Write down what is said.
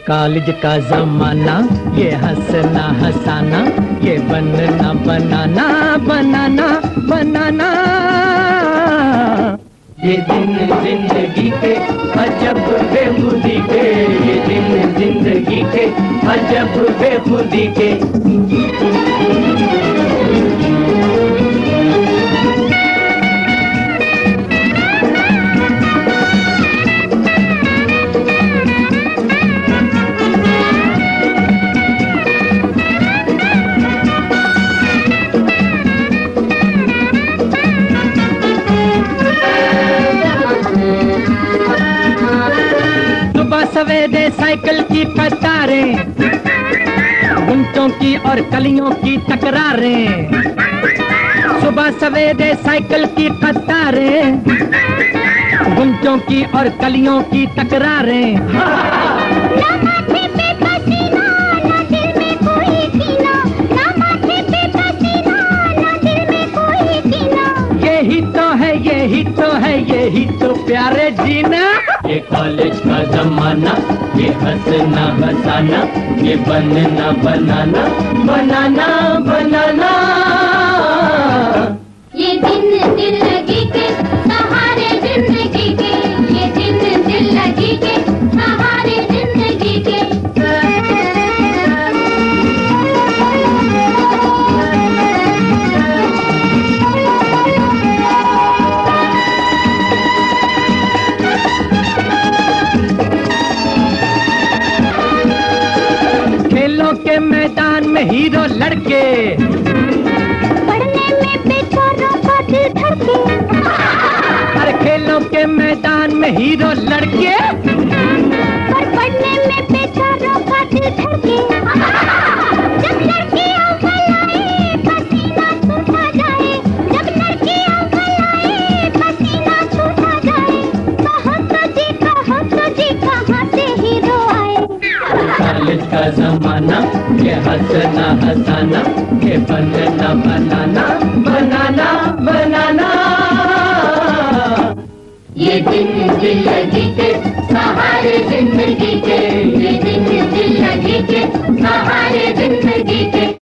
College का जमाना, ये हंसना हंसाना, ये बनना बनाना बनाना बनाना। ये दिन जिंदगी के अजब बेखुदी के, ये दिन जिंदगी के अजब बेखुदी के। सवेरे साइकिल की कतारें, गुंटों की और कलियों की टकरारें। सुबह सवेरे साइकिल की कतारें, गुंटों की और कलियों की टकरारें। यही तो है, यही तो प्यारे जीना। ये कॉलेज का जमाना, ये हंसना हंसाना, ये बनना बनाना बनाना बनाना। ये दिन जिंदगी के सहारे जिंदगी के, ये दिन जिंदगी के सहारे जिंदगी के। के मैदान में हीरो लड़के, पढ़ने में बेचारों का दिल धड़के। अरे खेलों के मैदान में हीरो लड़के, पर पढ़ने में बेचारों का दिल धड़के। जब लड़की अव्वल आए पसीना छूटा जाए, जब लड़की अव्वल आए पसीना छूटा जाए। कहाँ तो जी कहाँ से हीरो आए। कॉलेज का जमाना, ये हंसना हंसाना, ये बनना बनाना बनाना बनाना। ये दिन जिंदगी के सहारे जिंदगी के, ये दिन जिंदगी के सहारे जिंदगी के।